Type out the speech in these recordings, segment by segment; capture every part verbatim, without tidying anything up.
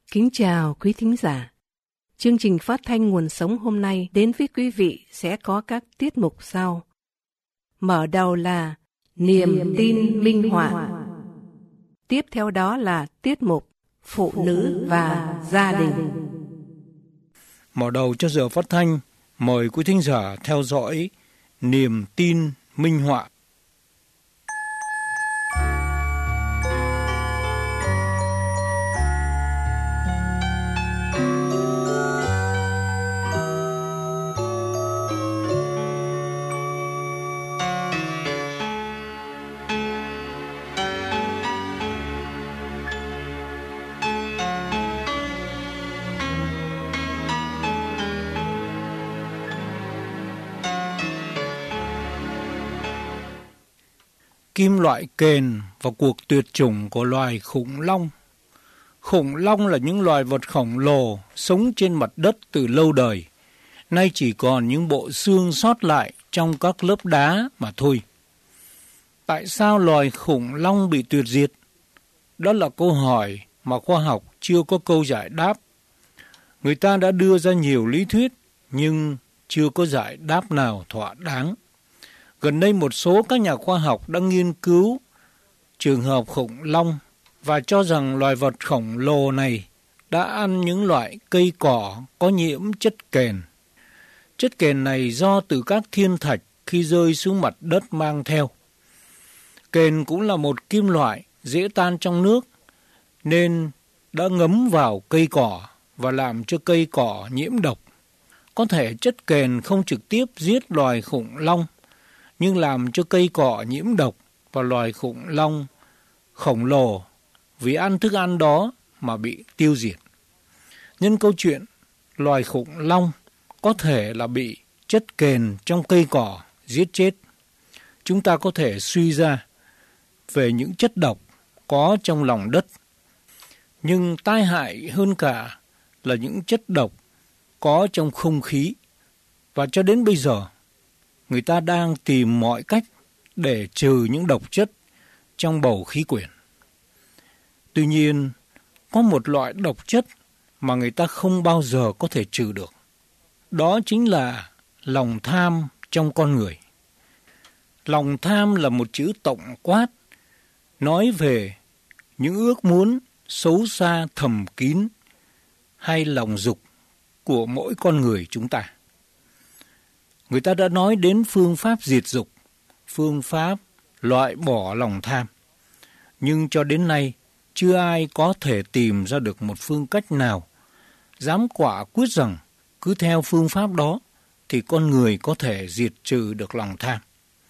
Kính chào quý thính giả. Chương trình phát thanh Nguồn Sống hôm nay đến với quý vị sẽ có các tiết mục sau. Mở đầu là Niềm, Niềm tin minh họa. Tiếp theo đó là tiết mục Phụ, Phụ nữ và gia đình. Mở đầu cho giờ phát thanh, mời quý thính giả theo dõi Niềm tin minh họa. Kim loại kền và cuộc tuyệt chủng của loài khủng long. Khủng long là những loài vật khổng lồ sống trên mặt đất từ lâu đời. Nay chỉ còn những bộ xương sót lại trong các lớp đá mà thôi. Tại sao loài khủng long bị tuyệt diệt? Đó là câu hỏi mà khoa học chưa có câu giải đáp. Người ta đã đưa ra nhiều lý thuyết nhưng chưa có giải đáp nào thỏa đáng. Gần đây một số các nhà khoa học đã nghiên cứu trường hợp khủng long và cho rằng loài vật khổng lồ này đã ăn những loại cây cỏ có nhiễm chất kền. Chất kền này do từ các thiên thạch khi rơi xuống mặt đất mang theo. Kền cũng là một kim loại dễ tan trong nước nên đã ngấm vào cây cỏ và làm cho cây cỏ nhiễm độc. Có thể chất kền không trực tiếp giết loài khủng long nhưng làm cho cây cỏ nhiễm độc và loài khủng long khổng lồ vì ăn thức ăn đó mà bị tiêu diệt. Nhân câu chuyện loài khủng long có thể là bị chất kền trong cây cỏ giết chết, chúng ta có thể suy ra về những chất độc có trong lòng đất. Nhưng tai hại hơn cả là những chất độc có trong không khí. Và cho đến bây giờ, người ta đang tìm mọi cách để trừ những độc chất trong bầu khí quyển. Tuy nhiên, có một loại độc chất mà người ta không bao giờ có thể trừ được. Đó chính là lòng tham trong con người. Lòng tham là một chữ tổng quát, nói về những ước muốn xấu xa thầm kín hay lòng dục của mỗi con người chúng ta. Người ta đã nói đến phương pháp diệt dục, phương pháp loại bỏ lòng tham. Nhưng cho đến nay, chưa ai có thể tìm ra được một phương cách nào dám quả quyết rằng cứ theo phương pháp đó thì con người có thể diệt trừ được lòng tham.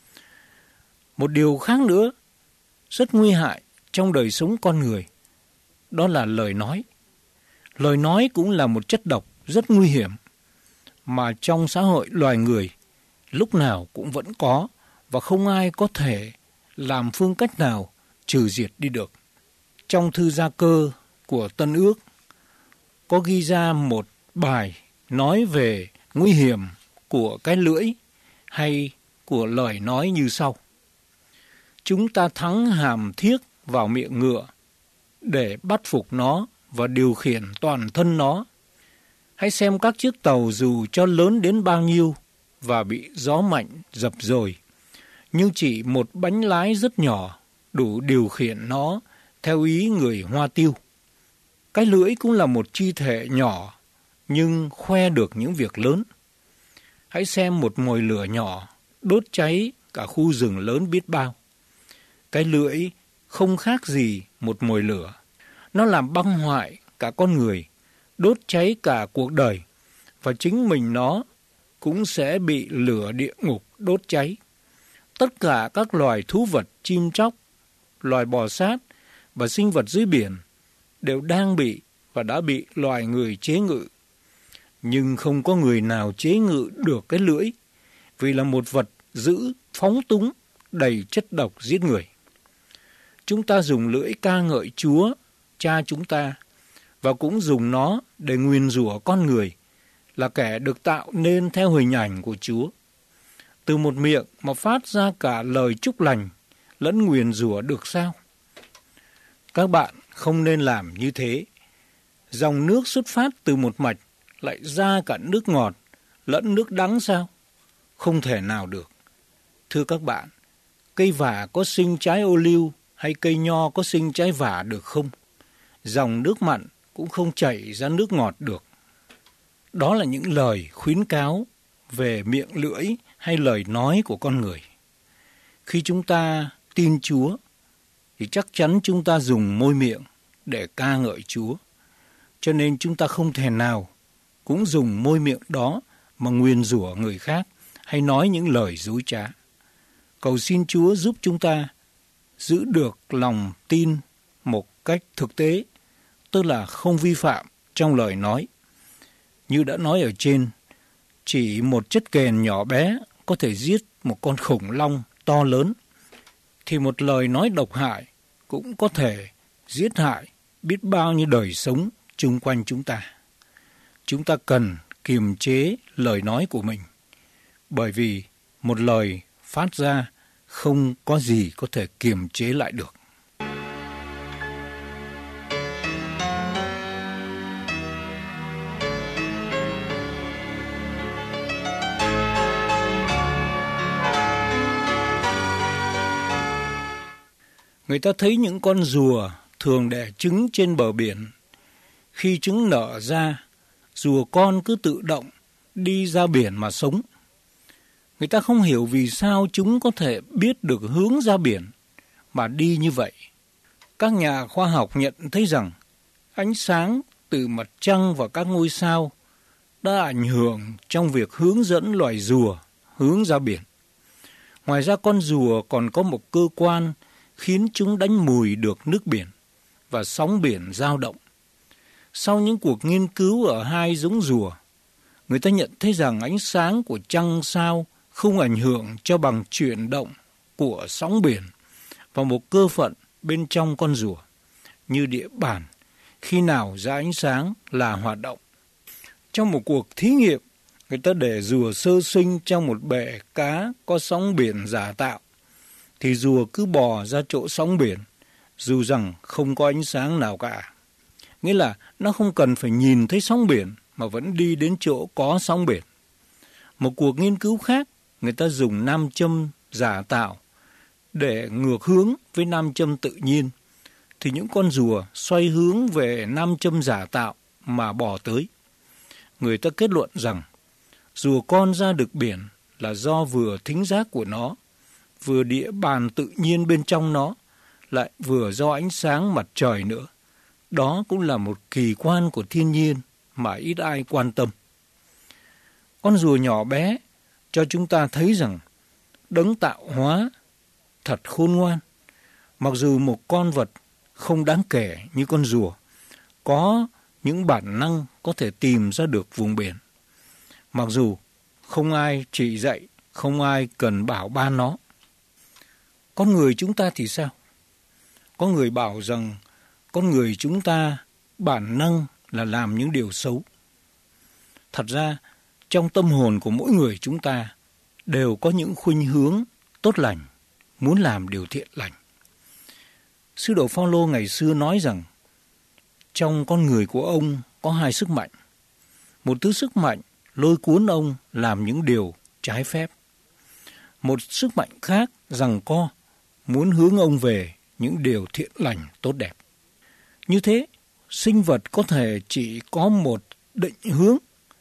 Một điều khác nữa rất nguy hại trong đời sống con người, đó là lời nói. Lời nói cũng là một chất độc rất nguy hiểm mà trong xã hội loài người lúc nào cũng vẫn có và không ai có thể làm phương cách nào trừ diệt đi được. Trong thư Gia Cơ của Tân Ước có ghi ra một bài nói về nguy hiểm của cái lưỡi hay của lời nói như sau: chúng ta thắng hàm thiếc vào miệng ngựa để bắt phục nó và điều khiển toàn thân nó. Hãy xem các chiếc tàu dù cho lớn đến bao nhiêu và bị gió mạnh dập dồi, nhưng chỉ một bánh lái rất nhỏ đủ điều khiển nó theo ý người Hoa Tiêu. Cái lưỡi cũng là một chi thể nhỏ nhưng khoe được những việc lớn. Hãy xem một mồi lửa nhỏ đốt cháy cả khu rừng lớn biết bao. Cái lưỡi không khác gì một mồi lửa. Nó làm băng hoại cả con người, đốt cháy cả cuộc đời, và chính mình nó cũng sẽ bị lửa địa ngục đốt cháy. Tất cả các loài thú vật, chim chóc, loài bò sát và sinh vật dưới biển đều đang bị và đã bị loài người chế ngự. Nhưng không có người nào chế ngự được cái lưỡi, vì là một vật dữ, phóng túng, đầy chất độc giết người. Chúng ta dùng lưỡi ca ngợi Chúa, Cha chúng ta, và cũng dùng nó để nguyền rủa con người, là kẻ được tạo nên theo hình ảnh của Chúa. Từ một miệng mà phát ra cả lời chúc lành lẫn nguyền rủa được sao? Các bạn không nên làm như thế. Dòng nước xuất phát từ một mạch lại ra cả nước ngọt lẫn nước đắng sao? Không thể nào được. Thưa các bạn, cây vả có sinh trái ô liu hay cây nho có sinh trái vả được không? Dòng nước mặn cũng không chảy ra nước ngọt được. Đó là những lời khuyến cáo về miệng lưỡi hay lời nói của con người. Khi chúng ta tin Chúa, thì chắc chắn chúng ta dùng môi miệng để ca ngợi Chúa. Cho nên chúng ta không thể nào cũng dùng môi miệng đó mà nguyền rủa người khác hay nói những lời dối trá. Cầu xin Chúa giúp chúng ta giữ được lòng tin một cách thực tế, tức là không vi phạm trong lời nói. Như đã nói ở trên, chỉ một chất kèn nhỏ bé có thể giết một con khủng long to lớn, thì một lời nói độc hại cũng có thể giết hại biết bao nhiêu đời sống chung quanh chúng ta. Chúng ta cần kiềm chế lời nói của mình, bởi vì một lời phát ra không có gì có thể kiềm chế lại được. Người ta thấy những con rùa thường đẻ trứng trên bờ biển. Khi trứng nở ra, rùa con cứ tự động đi ra biển mà sống. Người ta không hiểu vì sao chúng có thể biết được hướng ra biển mà đi như vậy. Các nhà khoa học nhận thấy rằng ánh sáng từ mặt trăng và các ngôi sao đã ảnh hưởng trong việc hướng dẫn loài rùa hướng ra biển. Ngoài ra, con rùa còn có một cơ quan khiến chúng đánh mùi được nước biển và sóng biển dao động. Sau những cuộc nghiên cứu ở hai giống rùa, người ta nhận thấy rằng ánh sáng của trăng sao không ảnh hưởng cho bằng chuyển động của sóng biển và một cơ phận bên trong con rùa, như địa bàn, khi nào ra ánh sáng là hoạt động. Trong một cuộc thí nghiệm, người ta để rùa sơ sinh trong một bể cá có sóng biển giả tạo, thì rùa cứ bò ra chỗ sóng biển, dù rằng không có ánh sáng nào cả. Nghĩa là nó không cần phải nhìn thấy sóng biển mà vẫn đi đến chỗ có sóng biển. Một cuộc nghiên cứu khác, người ta dùng nam châm giả tạo để ngược hướng với nam châm tự nhiên, thì những con rùa xoay hướng về nam châm giả tạo mà bò tới. Người ta kết luận rằng rùa con ra được biển là do vừa thính giác của nó, vừa địa bàn tự nhiên bên trong nó, lại vừa do ánh sáng mặt trời nữa. Đó cũng là một kỳ quan của thiên nhiên mà ít ai quan tâm. Con rùa nhỏ bé cho chúng ta thấy rằng đấng tạo hóa thật khôn ngoan. Mặc dù một con vật không đáng kể như con rùa có những bản năng có thể tìm ra được vùng biển, mặc dù không ai chỉ dạy, không ai cần bảo ban nó. Con người chúng ta thì sao? Có người bảo rằng con người chúng ta bản năng là làm những điều xấu. Thật ra, trong tâm hồn của mỗi người chúng ta đều có những khuynh hướng tốt lành, muốn làm điều thiện lành. Sứ đồ Phao-lô ngày xưa nói rằng trong con người của ông có hai sức mạnh. Một thứ sức mạnh lôi cuốn ông làm những điều trái phép. Một sức mạnh khác giằng co muốn hướng ông về những điều thiện lành tốt đẹp. Như thế, sinh vật có thể chỉ có một định hướng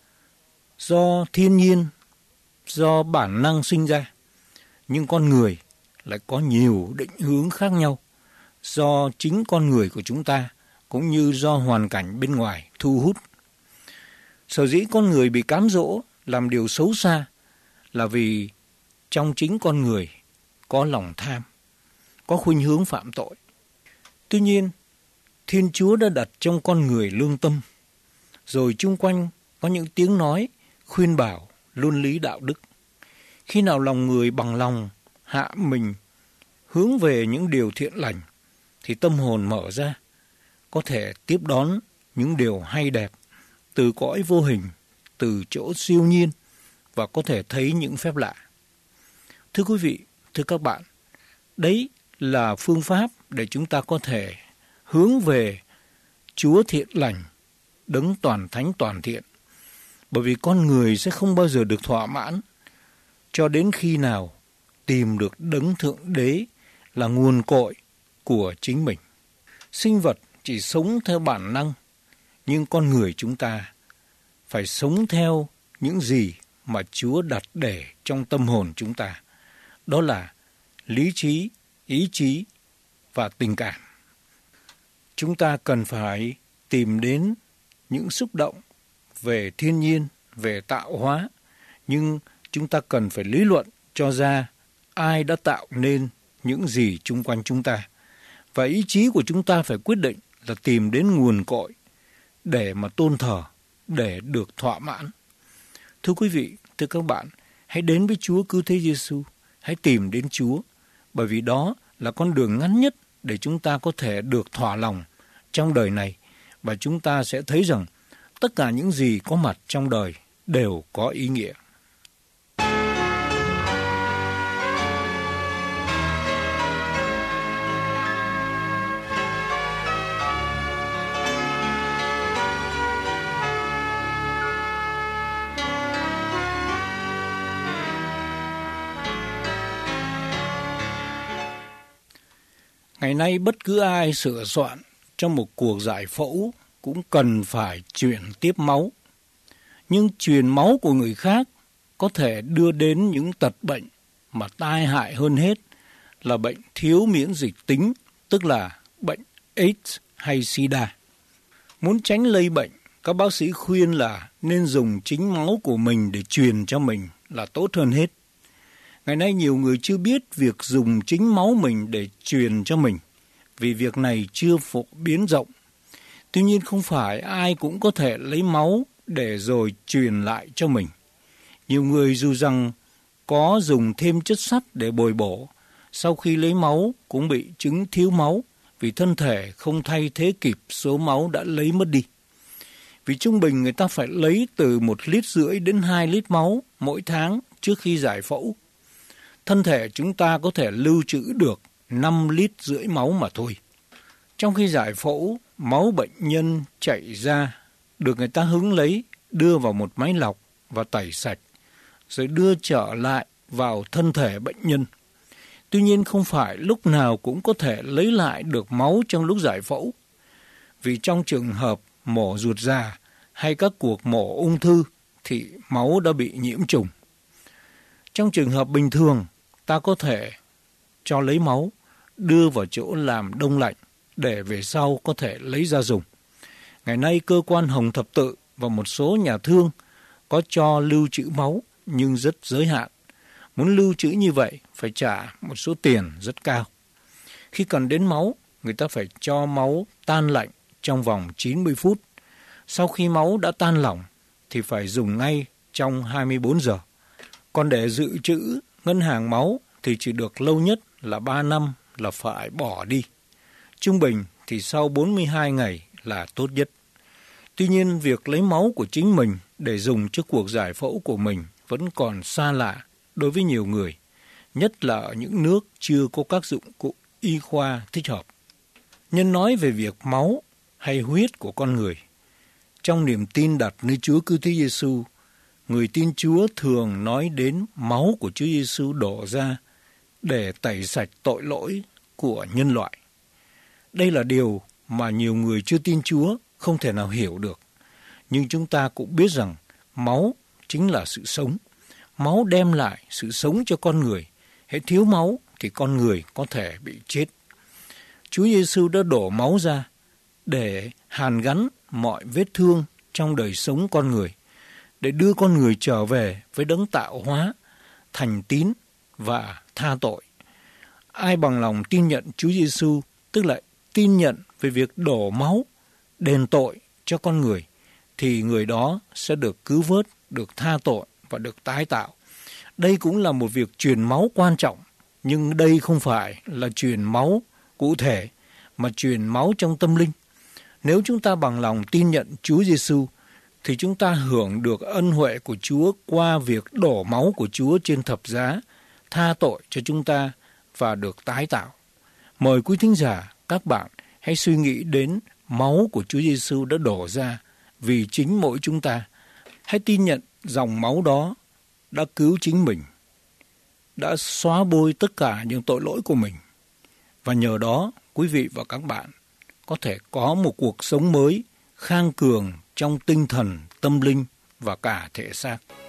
do thiên nhiên, do bản năng sinh ra. Nhưng con người lại có nhiều định hướng khác nhau do chính con người của chúng ta cũng như do hoàn cảnh bên ngoài thu hút. Sở dĩ con người bị cám dỗ làm điều xấu xa là vì trong chính con người có lòng tham, có khuynh hướng phạm tội. Tuy nhiên, Thiên Chúa đã đặt trong con người lương tâm, rồi chung quanh có những tiếng nói khuyên bảo luân lý đạo đức. Khi nào lòng người bằng lòng hạ mình hướng về những điều thiện lành, thì tâm hồn mở ra, có thể tiếp đón những điều hay đẹp từ cõi vô hình, từ chỗ siêu nhiên, và có thể thấy những phép lạ. Thưa quý vị, thưa các bạn, đấy là phương pháp để chúng ta có thể hướng về Chúa thiện lành Đấng toàn thánh toàn thiện. Bởi vì con người sẽ không bao giờ được thỏa mãn cho đến khi nào tìm được Đấng Thượng Đế là nguồn cội của chính mình. Sinh vật chỉ sống theo bản năng, nhưng con người chúng ta phải sống theo những gì mà Chúa đặt để trong tâm hồn chúng ta. Đó là lý trí, ý chí và tình cảm. Chúng ta cần phải tìm đến những xúc động về thiên nhiên, về tạo hóa, nhưng chúng ta cần phải lý luận cho ra ai đã tạo nên những gì chung quanh chúng ta. Và ý chí của chúng ta phải quyết định là tìm đến nguồn cội để mà tôn thờ, để được thỏa mãn. Thưa quý vị, thưa các bạn, hãy đến với Chúa Cứu Thế Giêsu, hãy tìm đến Chúa, bởi vì đó là con đường ngắn nhất để chúng ta có thể được thỏa lòng trong đời này, và chúng ta sẽ thấy rằng tất cả những gì có mặt trong đời đều có ý nghĩa. Ngày nay bất cứ ai sửa soạn trong một cuộc giải phẫu cũng cần phải chuyển tiếp máu. Nhưng truyền máu của người khác có thể đưa đến những tật bệnh mà tai hại hơn hết là bệnh thiếu miễn dịch tính, tức là bệnh AIDS hay SIDA. Muốn tránh lây bệnh, các bác sĩ khuyên là nên dùng chính máu của mình để truyền cho mình là tốt hơn hết. Ngày nay nhiều người chưa biết việc dùng chính máu mình để truyền cho mình, vì việc này chưa phổ biến rộng. Tuy nhiên không phải ai cũng có thể lấy máu để rồi truyền lại cho mình. Nhiều người dù rằng có dùng thêm chất sắt để bồi bổ, sau khi lấy máu cũng bị chứng thiếu máu vì thân thể không thay thế kịp số máu đã lấy mất đi. Vì trung bình người ta phải lấy từ một lít rưỡi đến hai lít máu mỗi tháng trước khi giải phẫu. Thân thể chúng ta có thể lưu trữ được năm lít rưỡi máu mà thôi. Trong khi giải phẫu, máu bệnh nhân chảy ra, được người ta hứng lấy, đưa vào một máy lọc và tẩy sạch, rồi đưa trở lại vào thân thể bệnh nhân. Tuy nhiên không phải lúc nào cũng có thể lấy lại được máu trong lúc giải phẫu, vì trong trường hợp mổ ruột già hay các cuộc mổ ung thư thì máu đã bị nhiễm trùng. Trong trường hợp bình thường, ta có thể cho lấy máu, đưa vào chỗ làm đông lạnh để về sau có thể lấy ra dùng. Ngày nay cơ quan Hồng Thập Tự và một số nhà thương có cho lưu trữ máu nhưng rất giới hạn. Muốn lưu trữ như vậy phải trả một số tiền rất cao. Khi cần đến máu, người ta phải cho máu tan lạnh trong vòng chín mươi phút. Sau khi máu đã tan lỏng thì phải dùng ngay trong hai mươi bốn giờ. Còn để dự trữ ngân hàng máu thì chỉ được lâu nhất là ba năm là phải bỏ đi. Trung bình thì sau bốn mươi hai ngày là tốt nhất. Tuy nhiên, việc lấy máu của chính mình để dùng cho cuộc giải phẫu của mình vẫn còn xa lạ đối với nhiều người, nhất là ở những nước chưa có các dụng cụ y khoa thích hợp. Nhân nói về việc máu hay huyết của con người. Trong niềm tin đặt nơi Chúa Cứu Thế Giêsu, người tin Chúa thường nói đến máu của Chúa Giêsu đổ ra để tẩy sạch tội lỗi của nhân loại. Đây là điều mà nhiều người chưa tin Chúa không thể nào hiểu được. Nhưng chúng ta cũng biết rằng máu chính là sự sống. Máu đem lại sự sống cho con người. Hễ thiếu máu thì con người có thể bị chết. Chúa Giêsu đã đổ máu ra để hàn gắn mọi vết thương trong đời sống con người, để đưa con người trở về với đấng tạo hóa, thành tín và tha tội. Ai bằng lòng tin nhận Chúa Giêsu, tức là tin nhận về việc đổ máu đền tội cho con người, thì người đó sẽ được cứu vớt, được tha tội và được tái tạo. Đây cũng là một việc truyền máu quan trọng, nhưng đây không phải là truyền máu cụ thể, mà truyền máu trong tâm linh. Nếu chúng ta bằng lòng tin nhận Chúa Giêsu, thì chúng ta hưởng được ân huệ của Chúa qua việc đổ máu của Chúa trên thập giá, tha tội cho chúng ta và được tái tạo. Mời quý thính giả, các bạn hãy suy nghĩ đến máu của Chúa Giêsu đã đổ ra vì chính mỗi chúng ta. Hãy tin nhận dòng máu đó đã cứu chính mình, đã xóa bôi tất cả những tội lỗi của mình. Và nhờ đó, quý vị và các bạn có thể có một cuộc sống mới, khang cường trong tinh thần, tâm linh và cả thể xác.